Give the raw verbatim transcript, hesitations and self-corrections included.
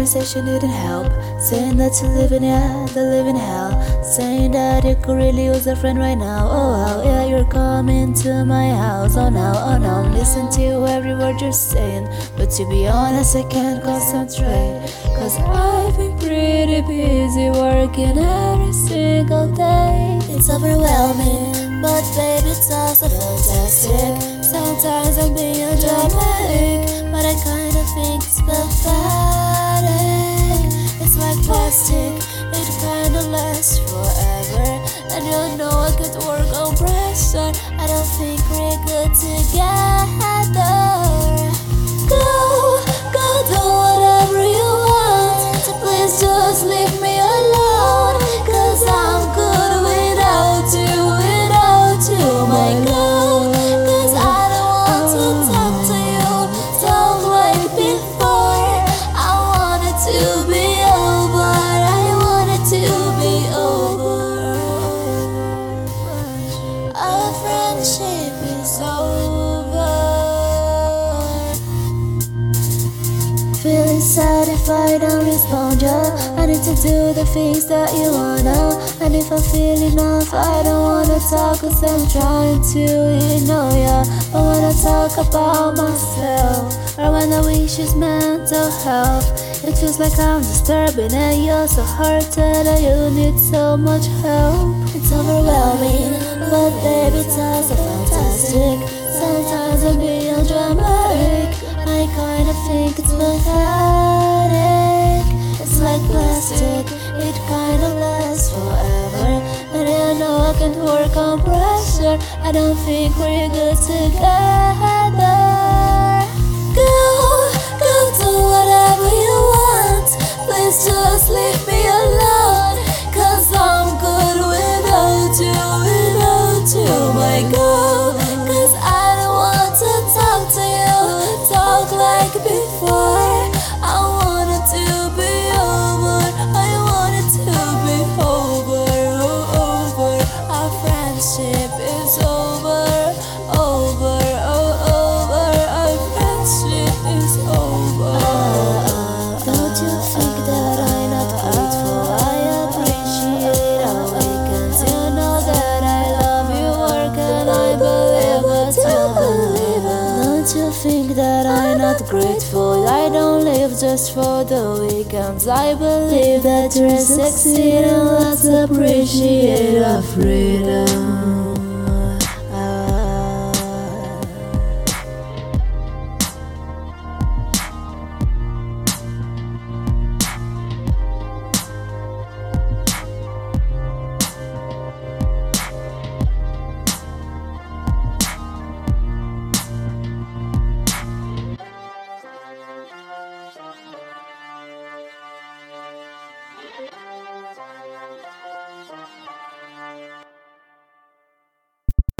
conversation didn't help. Saying that you live in yeah, the living hell. Saying that you could really use a friend right now. Oh wow, yeah, you're coming to my house. Oh no, oh no, listen to every word you're saying. But to be honest, I can't concentrate, cause I've been pretty busy working every single day. It's overwhelming, but baby, it's also fantastic. Sometimes I'm being dramatic, but I kinda think it's pathetic. It's like plastic, it kinda lasts forever. And you know I could work on pressure. I don't think we're good together. Go, go do whatever you want. Please just leave me alone, cause I'm good without you, without you, my girl. Cause I don't want to talk to you, talk like before. I want it to be over, I want it to be over. Our friendship is over. Feeling satisfied and respond, yeah. I need to do the things that you wanna. And if I feel enough, I don't wanna talk, cause I'm trying to ignore ya. But when I talk about myself, or when I wish it's mental health, it feels like I'm disturbing and you're so hurted and you need so much help. It's overwhelming, but baby, it's also fantastic. Sometimes I'm being dramatic, I kinda think it's pathetic. It's like plastic, it kinda lasts forever. And I know I can work on pressure. I don't think we're good together. Go, go do whatever you want. Please just leave me alone, cause I'm good without you, without you, my girl. Cause I don't want to talk to you, talk like before. I want it to be over, I want it to be over, oh, over. Our friendship is over, over, oh, over. Our friendship is over. Don't you think that I'm not grateful? I appreciate our weekends. You know that I love you, work, and I believe what you believe in. Don't you think that I'm not grateful? I don't live just for the weekends. I believe that you're succeeding. Let's appreciate our freedom.